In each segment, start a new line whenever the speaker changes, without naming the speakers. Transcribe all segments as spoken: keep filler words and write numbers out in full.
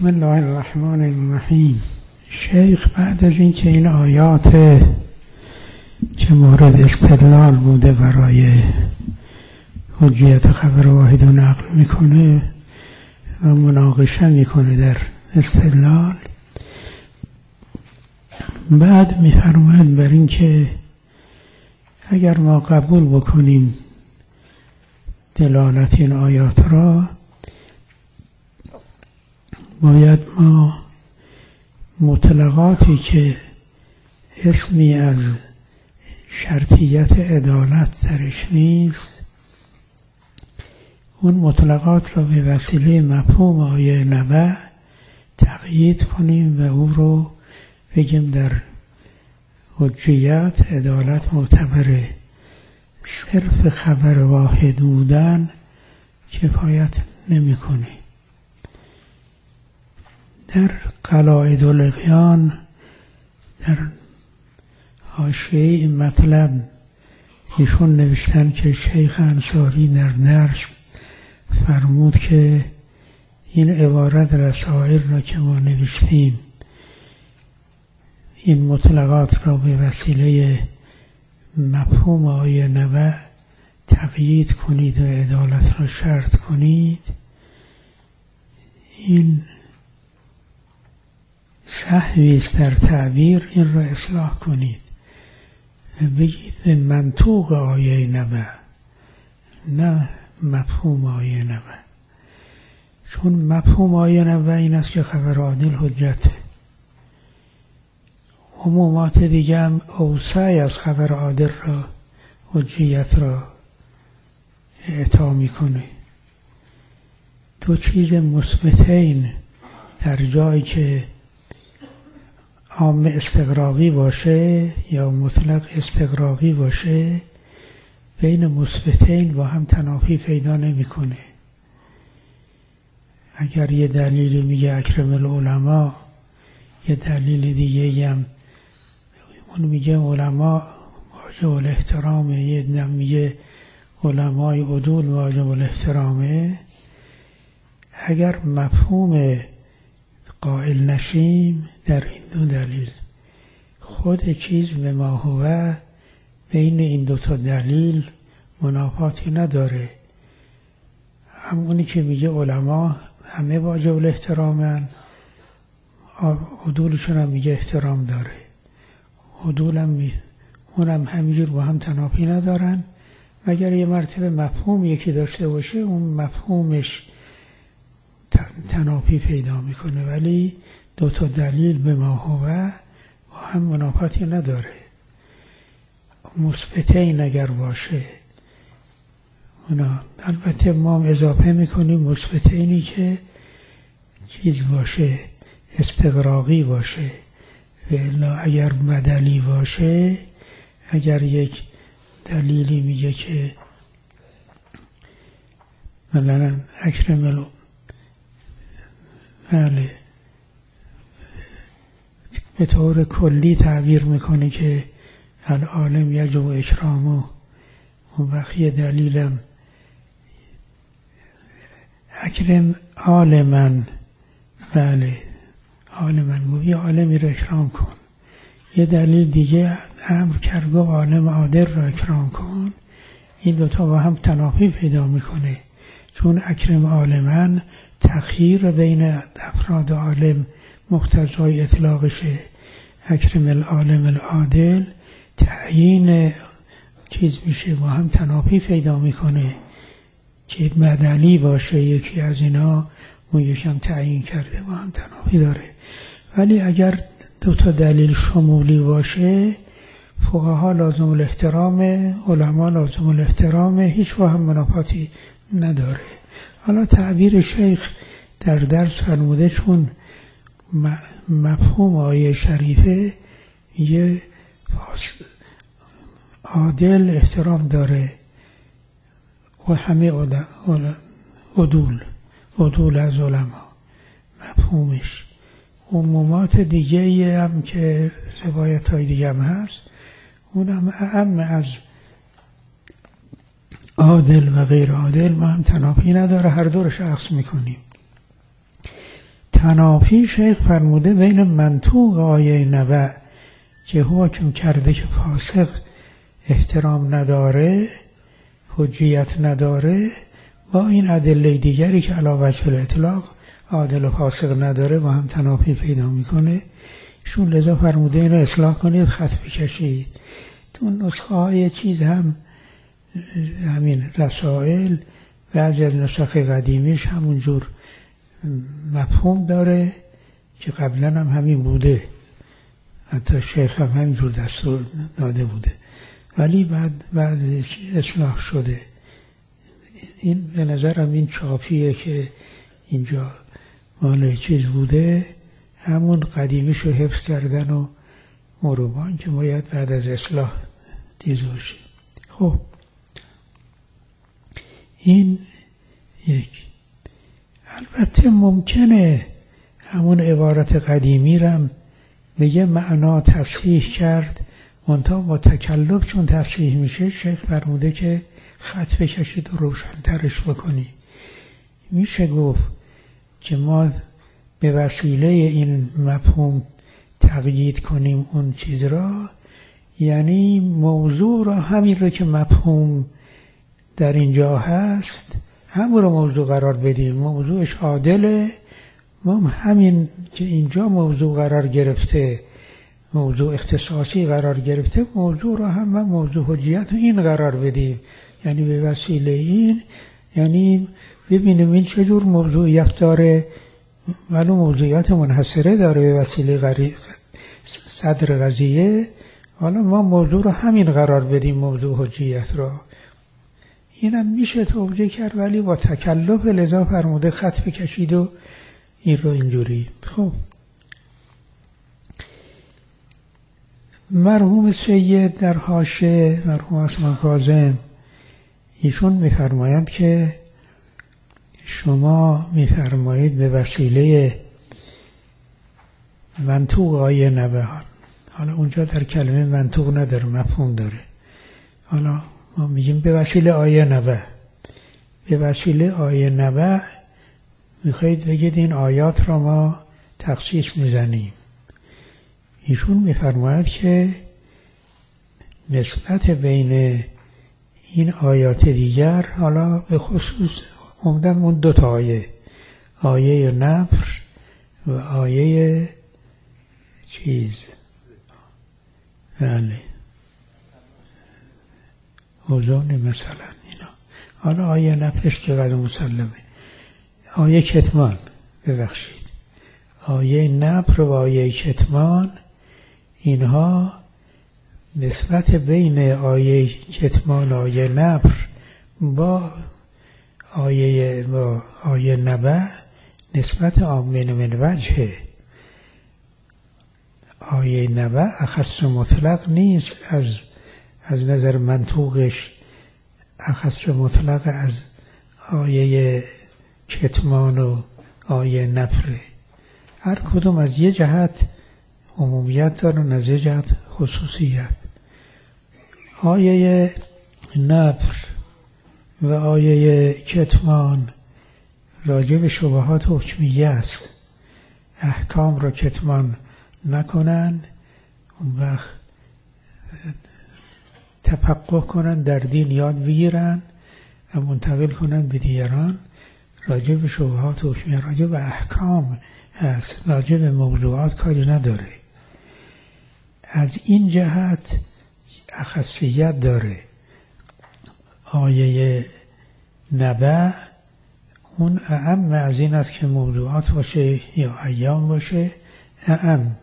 بسم الله الرحمن الرحیم. شیخ بعد از اینکه این آیات که مورد استدلال بوده برای حجیت خبر واحد رو نقل میکنه و مناقشه میکنه در استدلال، بعد میفرماید بر این که اگر ما قبول بکنیم دلالت این آیات را، باید ما مطلقاتی که اسمی از شرطیت عدالت درش نیست، اون مطلقات را به وسیله مفهوم آیه نبع تقیید کنیم و او رو بگیم در حجیت عدالت معتبره. صرف خبر واحد بودن کفایت نمی‌کنه. در قلاعد الاغیان در حاشیه این مطلب ایشون نوشتن که شیخ انصاری در درس فرمود که این عبارت رسائل را که ما نوشتیم، این مطلقات را به وسیله مفهوم آیه نبع تقیید کنید و عدالت را شرط کنید، این سهوی است در تعبیر، این را اصلاح کنید، بگید منطوق آیه نبع نه مفهوم آیه نبع، چون مفهوم آیه نبع این است که خبر عادل حجته. عمومات دیگه هم اوسع از خبر عادل را حجیت را اعطا میکنه. دو چیز مثبتین در جایی که عام استغراقی باشه یا مطلق استغراقی باشه، بین مثبتین با هم تنافی پیدا نمیکنه. اگر یه دلیلی میگه اکرم العلماء، یه دلیل دیگه هم اون میگه علماء واجب الاحترامه، یه دم میگه علمای عدول واجب الاحترامه، اگر مفهوم قائل نشیم در این دو دلیل، خود چیز به ما هو بین این دو تا دلیل منافاتی نداره. همونی که میگه علما همه واجب الاحترامن، عدولشون هم میگه احترام داره، عدول هم می... اونم همینجور با هم تنافی ندارن، مگر یه مرتبه مفهوم یکی داشته باشه اون مفهومش تنافی پیدا میکنه، ولی دو تا دلیل به ما هو با هم منافاتی نداره. مثبتین اگر باشه اونا، البته ما اضافه میکنیم مثبتینی که چیز باشه، استغراقی باشه، و الا اگر بدلی باشه، اگر یک دلیلی میگه که مثلا اکرم الو بله به طور کلی تعبیر میکنه که العالم یجب اکرامه، اون وقت یه دلیلم اکرم عالمن، بله عالمن گوی یه عالمی رو اکرام کن، یه دلیل دیگه امر کرد گو عالم عادل رو اکرام کن، این دوتا با هم تنافی پیدا میکنه، چون اکرم عالمن تخییر بین افراد عالم مقتضای اطلاقشه، اکرم العالم العادل تعیین چیز میشه، با هم تنافی پیدا میکنه که بدلی باشه یکی از اینا اون یکم تعیین کرده، با هم تنافی داره. ولی اگر دو تا دلیل شمولی باشه، فقها لازم الاحترام، علما لازم الاحترام، هیچ با هم منافاتی نداره. حالا تعبیر شیخ در درس فرموده چون مفهوم آیه شریفه یه عادل احترام داره و همه عدول عدول از علما مفهومش. عمومات دیگه هم که روایت های دیگه هم هست، اون هم اعم از عادل و غیر عادل ما هم تنافی نداره، هر دو رو شخص میکنیم. تنافی شیخ فرموده بین منطوق آیه نبع که حکم کرده که فاسق احترام نداره، حجیت نداره، با این ادله دیگری که علی وجه الاطلاق عادل و فاسق نداره با هم تنافی پیدا میکنه. ایشون لذا فرموده اینو اصلاح کنید، خط بکشید. تو نسخه های چیز هم همین رسائل بعضی از نسخ قدیمیش همونجور مفهوم داره که قبلا هم همین بوده، حتی شیخ هم همینجور دستور داده بوده، ولی بعد بعد اصلاح شده. این به نظرم این چاپیه که اینجا مال چیز بوده، همون قدیمیشو حفظ کردن و مروبان که باید بعد از اصلاح دیز باشه. خب این یک. البته ممکنه همون عبارت قدیمی رم به یه معنا تصحیح کرد، منتها با تکلف چون تصحیح میشه شیخ فرموده که خط بکشید و روشن‌ترش بکنی. میشه گفت که ما به وسیله این مفهوم تقیید کنیم اون چیز را، یعنی موضوع را همین رو که مفهوم در اینجا هست همون رو موضوع قرار بدیم. موضوعش عادله، ما همین که اینجا موضوع قرار گرفته، موضوع اختصاصی قرار گرفته، موضوع را هم من موضوع حجیت این قرار بدیم. یعنی به وسیله این، یعنی ببینیم این چجور موضوعیت داره، ولو موضوعیت منحصره داره به وسیله غری... صدر قضیه، حالا ما موضوع را همین قرار بدیم، موضوع حجیت را. اینم میشه توجیه کرد ولی با تکلف، لذا فرموده خط بکشید و این رو اینجوری. خب مرحوم سید در حاشیه، مرحوم عثمان کاظم، ایشون میفرمایند که شما میفرمایید به وسیله منطوق آیه نبعان، حالا اونجا در کلمه منطوق نداره، مفهوم داره، حالا ما میگیم به وسیله آیه نبع، به وسیله آیه نبع میخواید بگید این آیات را ما تخصیص میزنیم. ایشون میفرماید که نسبت بین این آیات دیگر، حالا به خصوص عمدن اون دو تا آیه، آیه نفر و آیه چیز بله اوزان مثلا اینا، حالا آیه نفرش که قدر مسلمه، آیه کتمان ببخشید آیه نفر و آیه کتمان، اینها نسبت بین آیه کتمان و آیه نفر با آیه با آیه نبع نسبت آمین من وجهه. آیه نبع اخص مطلق نیست، از از نظر منطوقش اخص مطلق از آیه کتمان و آیه نفره. هر کدوم از یه جهت عمومیت دارن، از یه جهت خصوصیت. آیه نفر و آیه کتمان راجع به شبهات حکمیه است، احکام را کتمان نکنن، اون وقت تفقه کنن در دین، یاد بگیرن و منتقل کنن به دیگران. راجع به شبهات حکمیه، راجع به احکام هست، راجع به موضوعات کاری نداره. از این جهت اخصیت داره. آیه نبع اون اعم از این است که موضوعات باشه یا ایام باشه، اعم.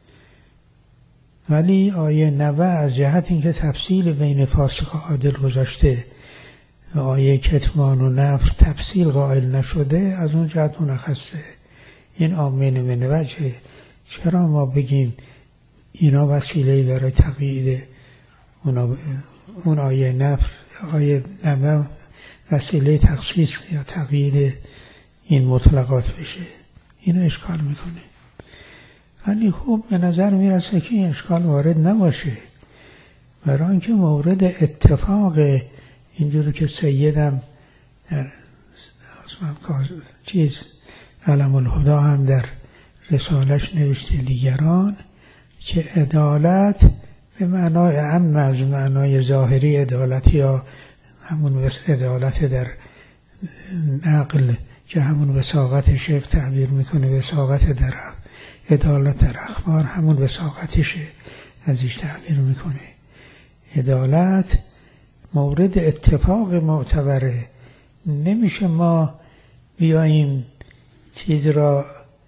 ولی آیه نبع از جهت اینکه تفصیل بین فاسق و عادل گذاشته و آیه کتمان و نفر تفصیل قائل نشده، از اون جهت اون اخصه. این آمین من وجه. چرا ما بگیم اینا وسیله برای تقیید اون آیه نفر، آیه نبع وسیله تخصیص یا تقیید این مطلقات بشه؟ اینو اشکال میکنه. ولی خب به نظر میرسه که این اشکال وارد نباشه، برای اینکه مورد اتفاق اینجوری که سیدم در چیز علم الهدا هم در رسالش نوشته دیگران که عدالت به معنای اعم از معنای ظاهری عدالت یا همون عدالت در نقل که همون وثاقت شیخ تعبیر میکنه، وثاقت در عدالت در اخبار همون وثاقتشه ازش تعبیر میکنه. عدالت مورد اتفاق معتبره. نمیشه ما بیاییم چیز را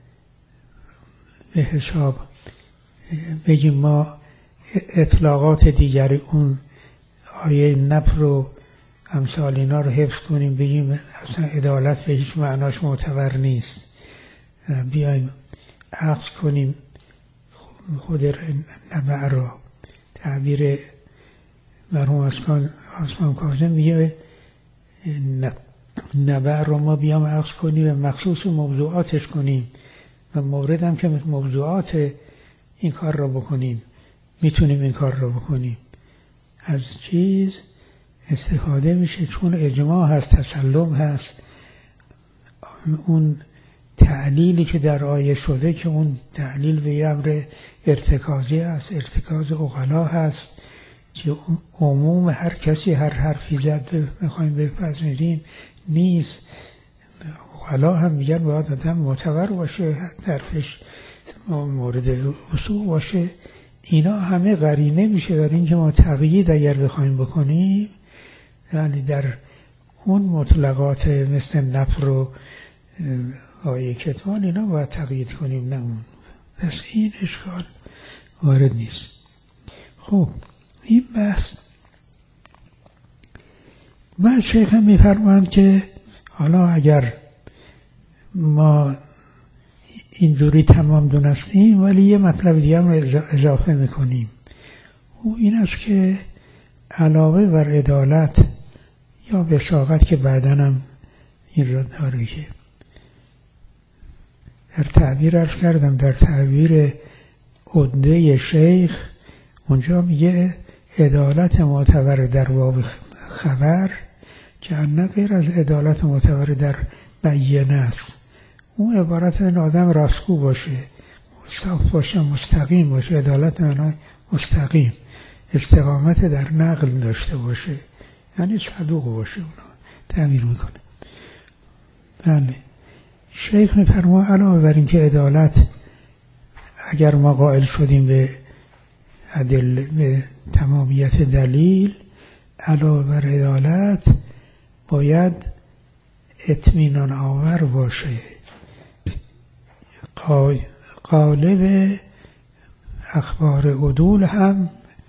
به حساب بگیم ما اطلاقات دیگری اون آیه نفر و امثال اینا رو حفظ کنیم بگیم اصلا عدالت به هیچ معناش معتبر نیست. بیاییم عکس کنیم خود نبع را. تعبیر مرحوم عثمان کاظم میگه نبع رو ما بیام عکس کنیم و مخصوص موضوعاتش کنیم و مورد هم که موضوعات این کار را بکنیم میتونیم این کار را بکنیم. از چیز استفاده میشه چون اجماع هست، تسلم هست. اون تعلیلی که در آیه شده که اون تعلیل به امر ارتکازی هست، ارتکاز عقلا هست که عموم هر کسی هر حرفی زد میخوایم بپذیریم نیست. عقلا هم میگن باید آدم معتبر باشه، حرفش مورد اصول باشه. اینا همه قرینه میشه در اینکه ما تقیید اگر بخوایم بکنیم، یعنی در اون مطلقات مثل نفر و آیه کتمان اینا باید تقیید کنیم، نه اون. پس این اشکال وارد نیست. خب این بحث بعد شیخ هم میفرمایند که حالا اگر ما اینجوری تمام دونستیم ولی یه مطلب دیگه هم رو اضافه میکنیم. او این است که علاوه بر عدالت یا وثاقت که بعداً هم این رو داره که در تعبیر عرض کردم در تعبیر عده شیخ اونجا میگه عدالت معتبر در باب خبر که نه غیر از عدالت معتبر در بیانه است. اون عبارت این آدم راستگو باشه، مستقیم باشه، مستقیم باشه. عدالت معنای مستقیم، استقامت در نقل داشته باشه، یعنی صدوق باشه. اونا تعبیر میکنه. بله شیخ میفرماید علاوه بر این که عدالت اگر ما قائل شدیم به عدل به تمامیت دلیل، علاوه بر عدالت باید اطمینان آور باشه. قالب اخبار عدول هم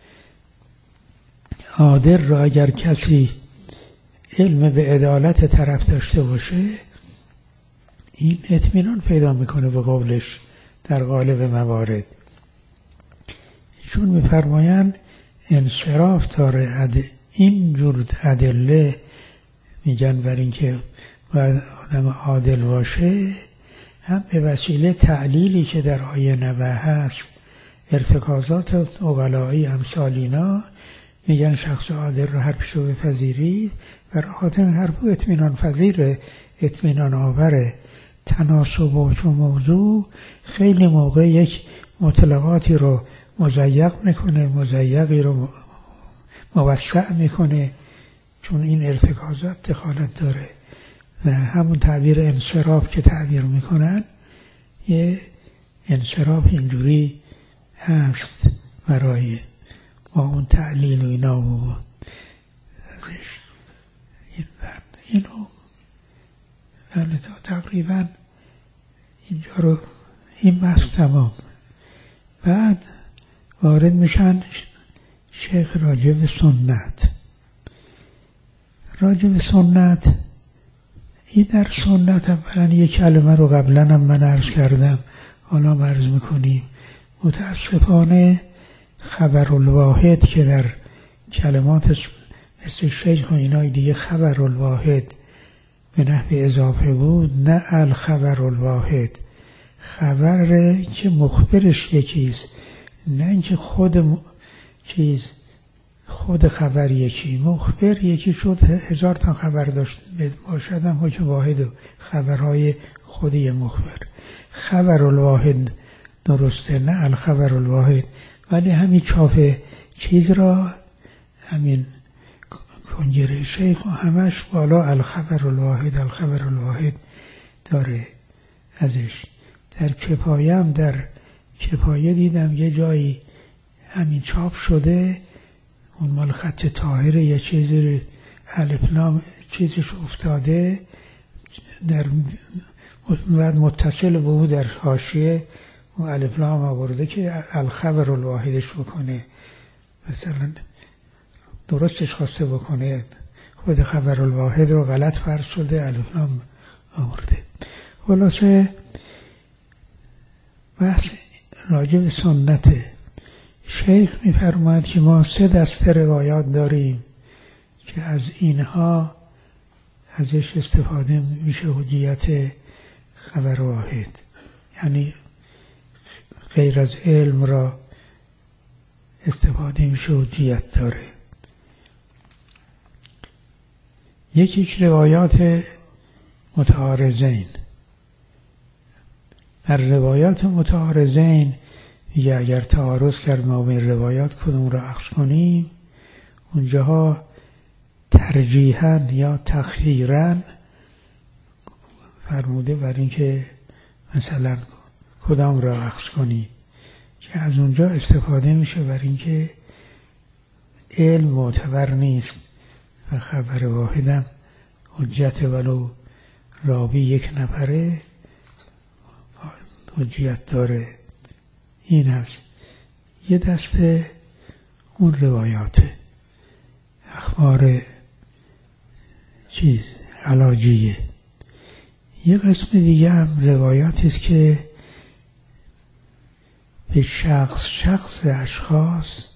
عادل را اگر کسی علم به عدالت طرف داشته باشه این اطمینان پیدا میکنه به قولش در قالب موارد. چون میفرمایند انصراف داره این جور ادله، میگن بر اینکه باید آدم عادل باشه، هم به وسیله تعلیلی که در آیه نوح هست، ارتکازات عقلایی امثال اینا، میگن شخص عادل رو حرفشو بپذیرید و خاطر حرفو اطمینان پذیره، اطمینان آوره. تناسب و موضوع خیلی موقع یک مطلقاتی رو مضیق میکنه، مضیقی رو موسع میکنه، چون این ارتکازات دخالت داره. و همون تعبیر انصراف که تعبیر میکنن یه انصراف اینجوری هست برای با اون تعلیل و اینا و اینو بله تا تقریبا اینجا رو این بحث تمام. بعد وارد میشن شیخ راجع به سنت. راجع به سنت این در سنت اولا یک کلمه رو قبلا هم من عرض کردم، حالا عرض میکنیم. متاسفانه خبر الواحد که در کلمات مثل شیخ و اینای دیگه خبر الواحد به نحو اضافه بود، نه الخبر الواحد، خبر که مخبرش یکیست، نه اینکه خود م... چیز خود خبر یکی، مخبر یکی شد، هزار تا خبر داشت باشد هم حکم واحد و خبرهای خودی مخبر. خبر الواحد درسته، نه الخبر الواحد. ولی همین چاپ چیز را، همین کنگره شیخ و همش بالا الخبر الواحد الخبر الواحد داره ازش. در کفایه هم در کفایه دیدم یه جایی همین چاپ شده، اون مال خط طاهره یه چیزی الف لام چیزش افتاده در بعد متصل به او در حاشیه اون الف لام آورده که الخبر الواحدش بکنه، مثلا درستش خواسته بکنه، خود خبر الواحد رو غلط فرض شده الف لام آورده. خلاصه بحث راجع به سنت شیخ می‌فرماید که ما سه دسته روایات داریم که از اینها ازش استفاده میشه حجیت خبر واحد، یعنی غیر از علم را استفاده میشه حجیت داره. یکیش روایات متعارضین. در روایات متعارضین دیگه اگر تعارض کرد ما بین روایات کدوم را اخذ کنیم، اونجاها ترجیحاً یا تخییراً فرموده بر این که مثلا کدام را اخذ کنید، که از اونجا استفاده میشه بر این که علم معتبر نیست و خبر واحدم حجت ولو راوی یک نفره حجیت داره. این هست یه دسته اون روایات اخبار چیز علاجیه. یه قسم دیگه هم روایاتی است که به شخص شخص اشخاص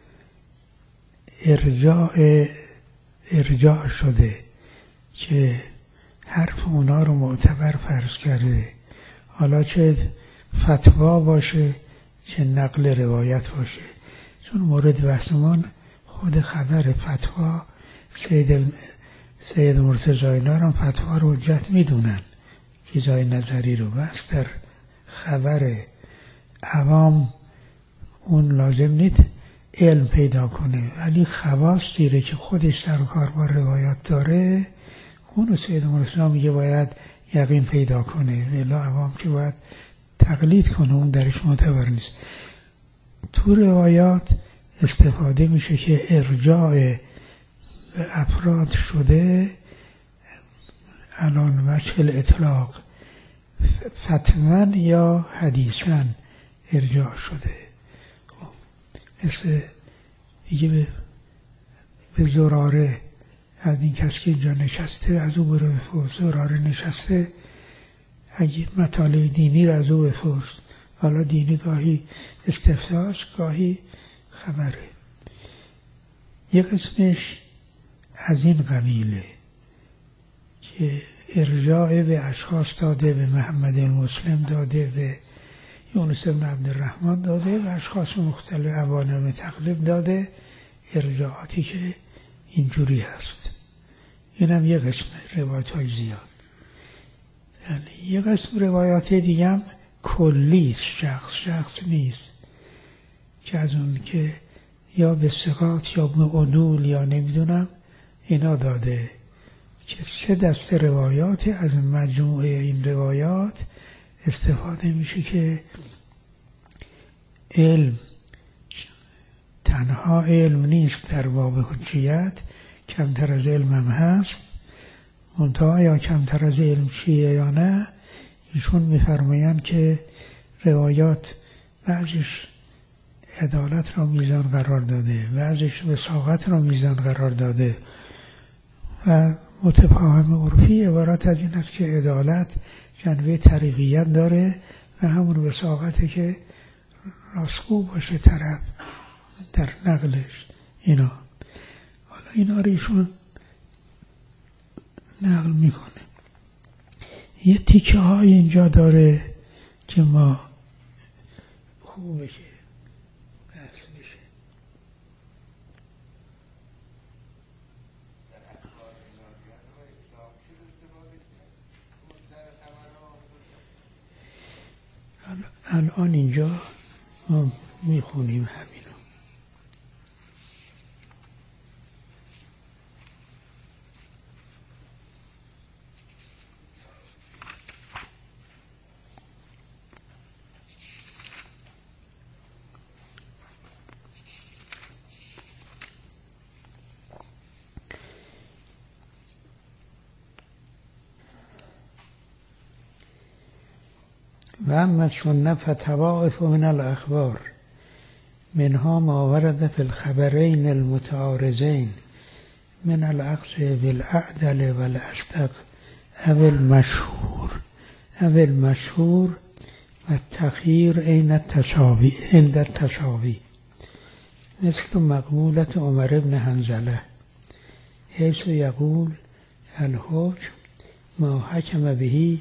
ارجاع ارجاع شده که حرف اونا رو معتبر فرض کرده، حالا چه فتوا باشه چه نقل روایت باشه. چون مورد بحثمان خود خبر فتوا، سید سید مرتضی اینا هم فتوا رو حجت میدونن که جای نظری رو، بس در خبر عوام اون لازم نیست علم پیدا کنه، ولی خواص دیره که خودش سر و کار با روایات داره، اونو سید مرتضی میگه باید یقین پیدا کنه، الا عوام که باید تقلید کنه، اون درش معتبر نیست. تو روایات استفاده میشه که ارجاع به افراد شده الان وجه الاطلاق فتوان یا حدیثاً ارجاع شده. مثل دیگه به, به زراره، از این کس که اینجا نشسته از او برو بپرس، زراره نشسته اگه مطالب دینی را از او بپرس. حالا دینی گاهی استفتاش گاهی خبره. یک قسمش از این قبیله که ارجاع به اشخاص داده، به محمد المسلم داده، به یونس بن عبدالرحمن داده، و اشخاص مختلف عوالم تقلیب داده، ارجاعاتی که اینجوری هست. این هم یک قسم روایت های زیاد. یعنی یک قسم روایات دیگه هم کلیست، شخص شخص نیست، که از اون که یا به ثقات یا به عدول یا نمیدونم اینا داده، که سه دسته روایات از مجموعه این روایات استفاده میشه که علم تنها علم نیست در باب حجیت، کمتر از علم هم هست. منتها یا کمتر از علم چیه یا نه، ایشون میفرمایند که روایات بعضیش عدالت را میزان قرار داده، بعضیش وثاقت را میزان قرار داده، و متفاهم عرفی عبارت از این است که عدالت جنبه طریقیت داره و همون وثاقته که راستگو باشه طرف در نقلش. اینا حالا اینا رو ایشون نقل میکنه. یه تیکه های اینجا داره که ما خوبه که بحث بشه. الان اینجا ما میخونیم همینو. و اما السنه فتوائف من الاخبار منها ما ورد فی الخبرین المتعارضین من الاخذ بالاعدل والاصدق او المشهور او المشهور و التخییر عین التساوی عند التساوی مثل مقولة عمر بن حنظله حیث یقول الحکم ما حکم بهی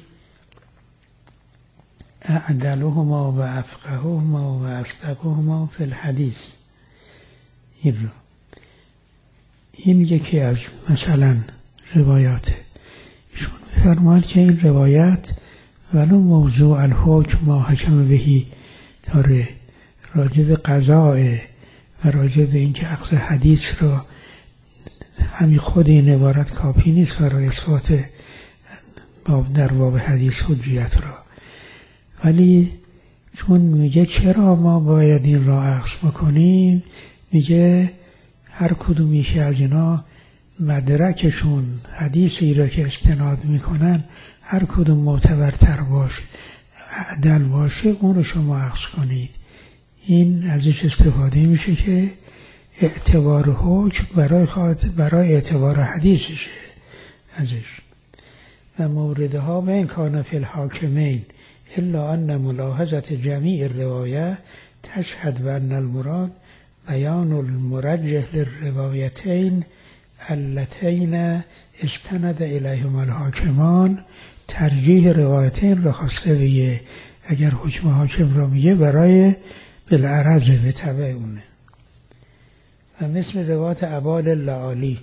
اعدلهما و افقههما و اصدقهما فی الحدیث. این رو این یکی از مثلا روایاته. ایشون فرماد که این روایت ولو موضوع الحکم ما حکم بهی داره، راجع به قضاء و راجع به اینکه اخذ حدیث را همین خود این عبارت کافی نیست برای اثبات در باب حدیث حجیت را، ولی چون میگه چرا ما باید این را اخذ بکنیم، میگه هر کدوم یکی از اینا مدرکشون حدیثی را که استناد میکنن هر کدوم معتبرتر باشه عدل باشه اون رو شما اخذ کنید. این ازش استفاده میشه که اعتبار حکم برای برای اعتبار حدیثشه ازش. و موردها و این کان فی الحاکمین الا ان ملاحظه جمیع الروایه تشهد بان المراد بیان المرجح للروایتین اللتین استند الیهما الحاکمان. ترجیح روایتین را خواسته بگه، اگر حکم حاکم را میگه برای بالعرض به تبع اونه. و مثل روایت ابال اللعالی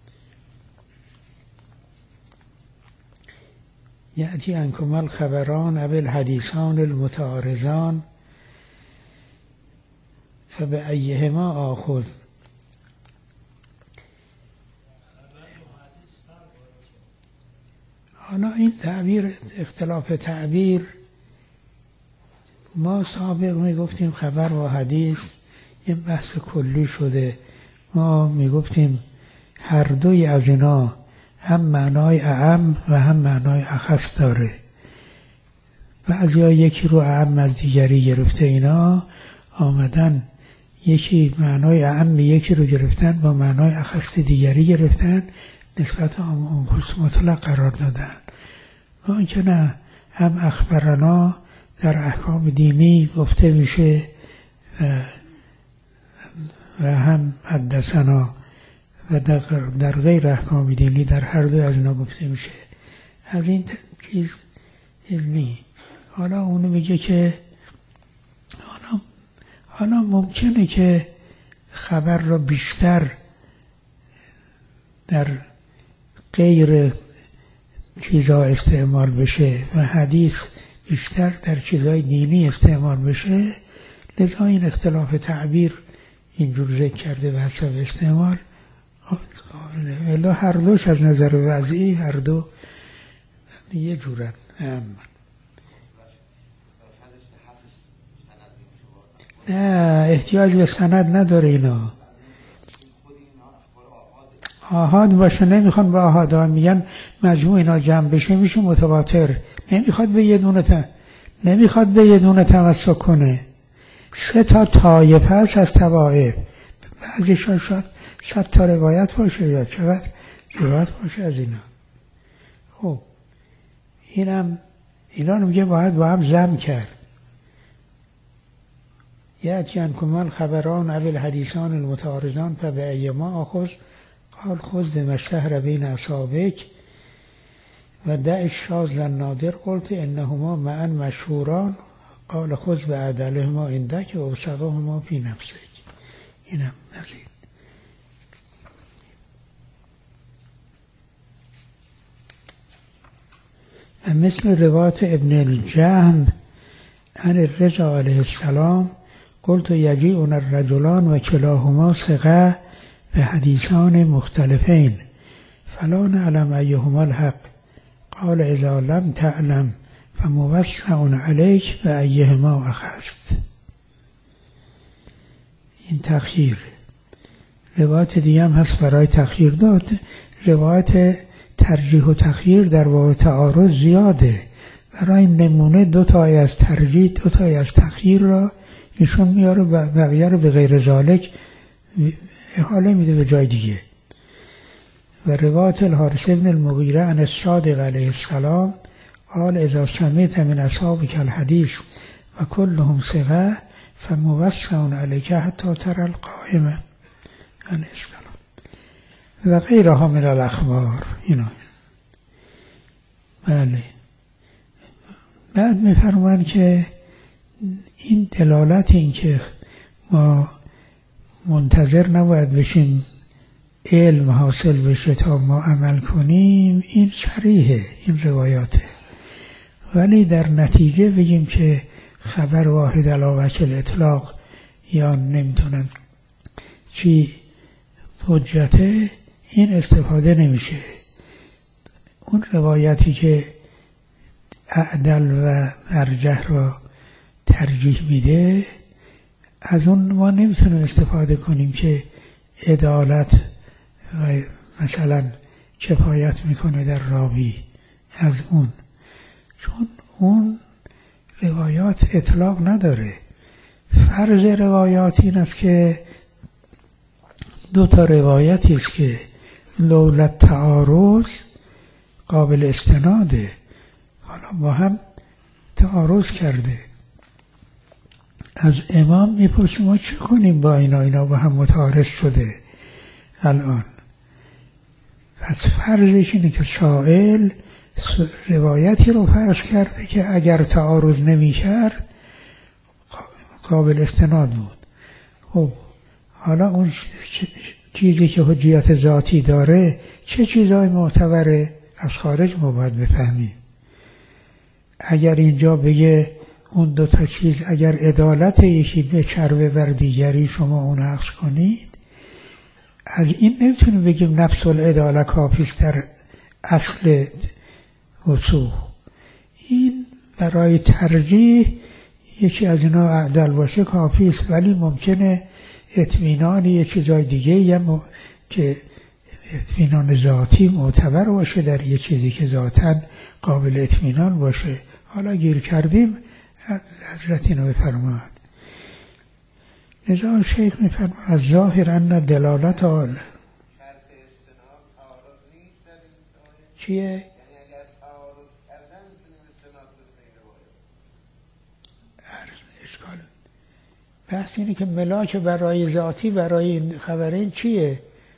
یأتی عنکما الخبران او الحدیثان المتعارضان فبأیهما آخذ. حالا این تعبیر اختلاف تعبیر، ما سابق میگفتیم خبر و حدیث یه بحث کلی شده، ما میگفتیم هر دوی از اینا هم معنای اعم و هم معنای اخص داره. بعضیا یکی رو اعم از دیگری گرفته، اینا آمدن یکی معنای اعم یکی رو گرفتن با معنای اخص دیگری گرفتن، نسبت اون خصوص مطلق قرار دادن. و اینکه نه، هم اخبرنا در احکام دینی گفته میشه و هم حدثنا و در غیر احکام دینی در هر دو از اینا گفته میشه. از این چیز علمی. حالا اونو میگه که حالا حالا ممکنه که خبر را بیشتر در غیر چیزا استعمال بشه و حدیث بیشتر در چیزای دینی استعمال بشه، لذا این اختلاف تعبیر اینجور ذکر کرده و حسب استعمال. الا هر دوش از نظر وضعی هر دو یه جورن. نه احتیاج به سند نداره اینا. آحاد باشه، نمیخوان با آحاد ها میگن مجموع اینا جمع بشه میشه متواتر. نمیخواد به یه دونه تا نمیخواد به یه دونه تمسک کنه. سه تا طایفه هست از طوائف، بعضیشان شاید صد تا روایت باشه یا چقدر روایت باشه از اینا. خب اینم اینا رو میگه باید با هم ضم کرد. یأتی عنکما الخبران او الحدیثان المتعارضان فبأیهما آخذ قال خذ بما اشتهر بین اصحابک و دع الشاذ النادر قلت انهما معا مشهوران قال خذ بعدلهما عندک و اوثقهما فی نفسک. اینم نزید. مثل روایت ابن الجهم عن الرضا علیه السلام قلت یجیعنا الرجلان و کلاهما ثقه به حدیثان مختلفین فلا نعلم ایهما الحق قال اذا لم تعلم فموسع علیک و ایهما اخذت. این تخییر. روایت دیگه هم هست برای تخییر داد. روایت ترجیح و تخییر در واقع تعارض زیاده. برای نمونه دو تای از ترجیح دو تای از تخییر را ایشون میاره و بقیه رو به غیر ذالک احاله میده به جای دیگه. و روایت الحارث بن المغیره عن الصادق علیه السلام قال اذا سمعت من اصحابک الحدیث و کلهم ثقه فموسع علیک حتی تری القائمه علیه السلام و غیرها من الاخبار. اینا بله. بعد میفرمان که این دلالت این که ما منتظر نباید بشیم علم حاصل بشه تا ما عمل کنیم، این صریحه، این روایاته. ولی در نتیجه بگیم که خبر واحد علی وجه الاطلاق یا نمیتونم چی حجته، این استفاده نمیشه. اون روایتی که اعدل و ارجح را ترجیح میده از اون ما نمیتونیم استفاده کنیم که عدالت و مثلا کفایت میکنه در راوی از اون، چون اون روایات اطلاق نداره. فرض روایات این است که دو تا روایتی است که لولا تعارض قابل استناده، حالا با هم تعارض کرده. از امام میپرسیم ما چه کنیم با اینا اینا با هم متعارض شده الان. پس فرضش اینه که شاعل روایتی رو فرض کرده که اگر تعارض نمی کرد قابل استناد بود. خب حالا اون چیزی که حجیت ذاتی داره چه چیزای معتبره از خارج ما باید بفهمیم. اگر اینجا بگه اون دو تا چیز اگر عدالت یکی به چربه بر دیگری شما اون عکس کنید، از این نمیتونیم بگیم نفس العداله کافیست در اصل وصول. این برای ترجیح یکی از اینا اعدل باشه کافیست، ولی ممکنه اطمینان یه چیزای دیگه یا م... که اطمینان ذاتی معتبر باشه در یه چیزی که ذاتاً قابل اطمینان باشه. حالا گیر کردیم حضرت اینو بفرماد. لذا شیخ میفرماد از ظاهر ان دلالت آل شرط استناد تعارض نیست در این آیه. چیه؟ یعنی اگر تعارض کردن میتونیم استناد بکنیم روایت. اشکال بحث اینه که ملاک برای ذاتی برای این خبرین چیه؟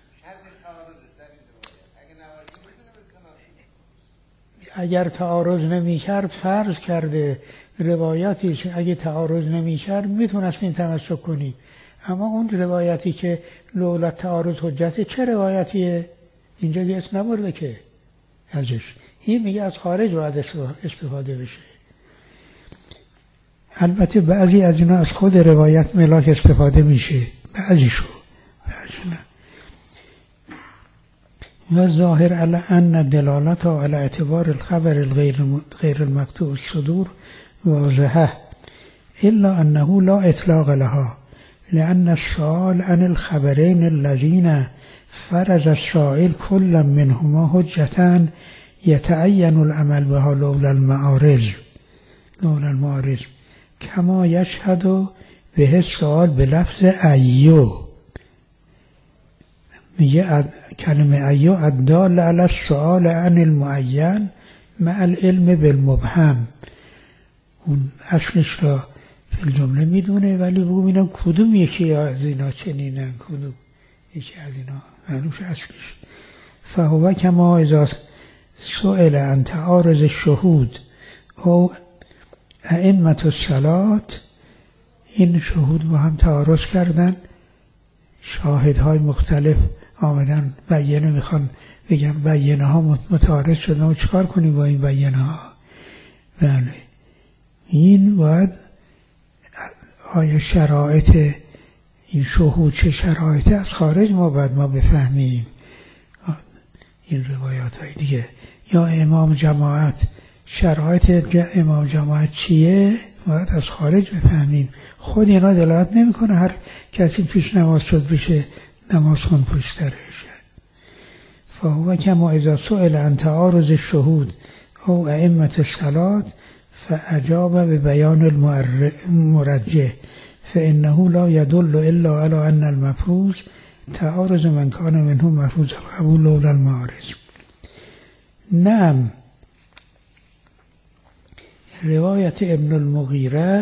اگر تعارض نمی کرد فرض کرده روایتی اگه تعارض نمی کرد میتونستین تمسک کنی، اما اون روایتی که لولا تعارض حجته چه روایتیه؟ اینجا که اسم نبرده که ازش. این میگه از خارج باید استفاده بشه. البته بعضی از اینا از خود روایت ملاک استفاده میشه، بعضیشو بعضی نه. و ظاهر علی ان دلالت علی اعتبار الخبر الغیر غیر المقطوع الصدور واضحه الا انه لا اطلاق لها لان السؤال عن الخبرين الذين فرض السائل كل منهما حجة يتعين العمل بها لولا المعارض لولا المعارض كما يشهد به السؤال بلفظ ایو. میگه کلمه ایو الدال علی السؤال عن المعین مع العلم بالمبهم. اون اصلش را فی الجمله میدونه ولی بگو اینا کدوم یکی از اینا چنینن، کدوم یکی از اینا معلومش اصلش. فهو کما اذا سئل عن تعارض الشهود او ائمة الصلاة، این شهود با هم تعارض کردن، شاهدهای مختلف آمدن بیانه میخوان بگن بیانه ها متعارض شدن و چکار کنیم با این بیانه ها؟ بله این باید آیا شرایط این شهود چه شرایطی از خارج ما باید ما بفهمیم این روایات های دیگه. یا امام جماعت شرایط امام جماعت چیه باید از خارج بفهمیم. خود اینا دلالت نمیکنه هر کسی پیش نماز شد بشه نماز خون پشت درش. فهو کما اذا سئل عن تعارض الشهود او ائمة الصلاة فاجاب ببیان المرجح فانه لا يدل الا على ان المفروض تعارض من كان منهم مفروض القبول لولا المعارض. نعم روایت ابن المغیره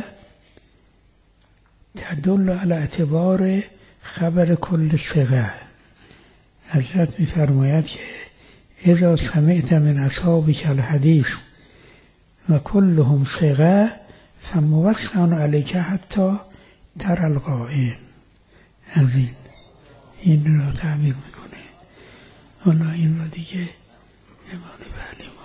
تدل على اعتبار خبر کل ثقه. حضرت می‌فرماید که اذا سمعت من اصحابک الحدیث و کلهم ثقه فموسع علیک حتی تر القائم. از این این را تعبیر میکنه. حالا این را دیگه امام علی